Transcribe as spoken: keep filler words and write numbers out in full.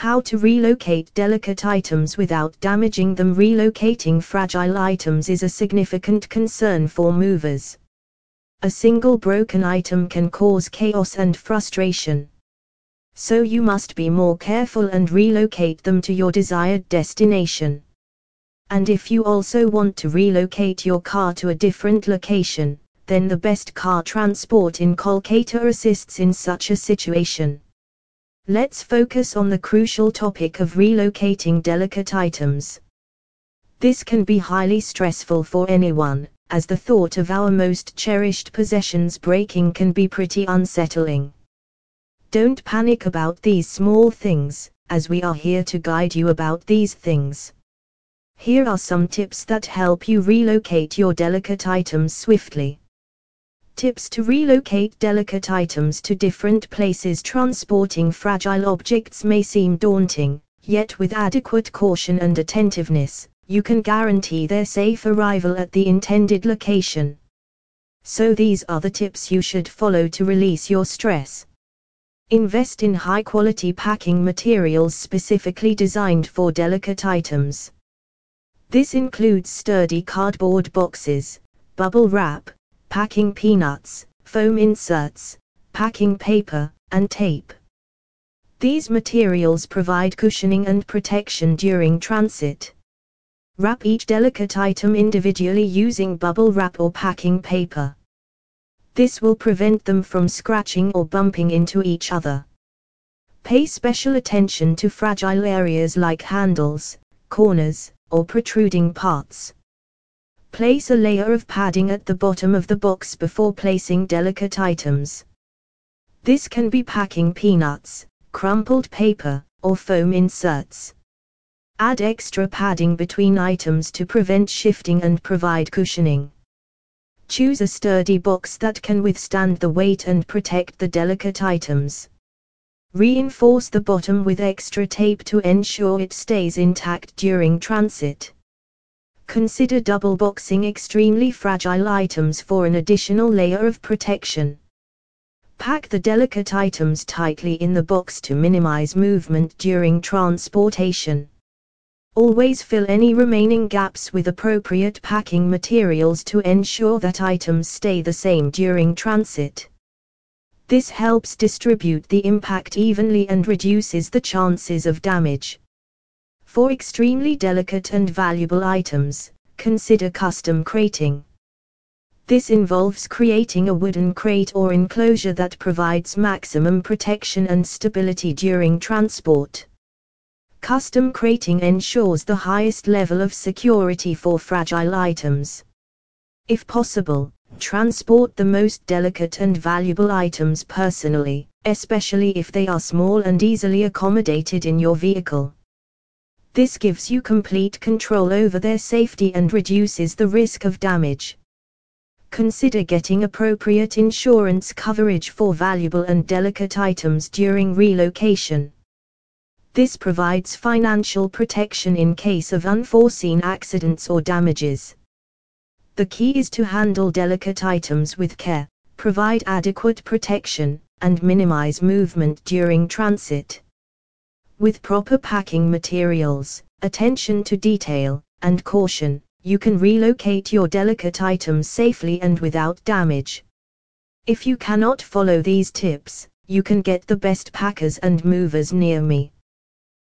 How to relocate delicate items without damaging them. Relocating fragile items is a significant concern for movers. A single broken item can cause chaos and frustration. So you must be more careful and relocate them to your desired destination. And if you also want to relocate your car to a different location, then the best car transport in Kolkata assists in such a situation. Let's focus on the crucial topic of relocating delicate items. This can be highly stressful for anyone, as the thought of our most cherished possessions breaking can be pretty unsettling. Don't panic about these small things, as we are here to guide you about these things. Here are some tips that help you relocate your delicate items swiftly. Tips to relocate delicate items to different places. Transporting fragile objects may seem daunting, yet with adequate caution and attentiveness, you can guarantee their safe arrival at the intended location. So these are the tips you should follow to release your stress. Invest in high-quality packing materials specifically designed for delicate items. This includes sturdy cardboard boxes, bubble wrap, packing peanuts, foam inserts, packing paper, and tape. These materials provide cushioning and protection during transit. Wrap each delicate item individually using bubble wrap or packing paper. This will prevent them from scratching or bumping into each other. Pay special attention to fragile areas like handles, corners, or protruding parts. Place a layer of padding at the bottom of the box before placing delicate items. This can be packing peanuts, crumpled paper, or foam inserts. Add extra padding between items to prevent shifting and provide cushioning. Choose a sturdy box that can withstand the weight and protect the delicate items. Reinforce the bottom with extra tape to ensure it stays intact during transit. Consider double boxing extremely fragile items for an additional layer of protection. Pack the delicate items tightly in the box to minimize movement during transportation. Always fill any remaining gaps with appropriate packing materials to ensure that items stay the same during transit. This helps distribute the impact evenly and reduces the chances of damage. For extremely delicate and valuable items, consider custom crating. This involves creating a wooden crate or enclosure that provides maximum protection and stability during transport. Custom crating ensures the highest level of security for fragile items. If possible, transport the most delicate and valuable items personally, especially if they are small and easily accommodated in your vehicle. This gives you complete control over their safety and reduces the risk of damage. Consider getting appropriate insurance coverage for valuable and delicate items during relocation. This provides financial protection in case of unforeseen accidents or damages. The key is to handle delicate items with care, provide adequate protection, and minimize movement during transit. With proper packing materials, attention to detail, and caution, you can relocate your delicate items safely and without damage. If you cannot follow these tips, you can get the best packers and movers near me.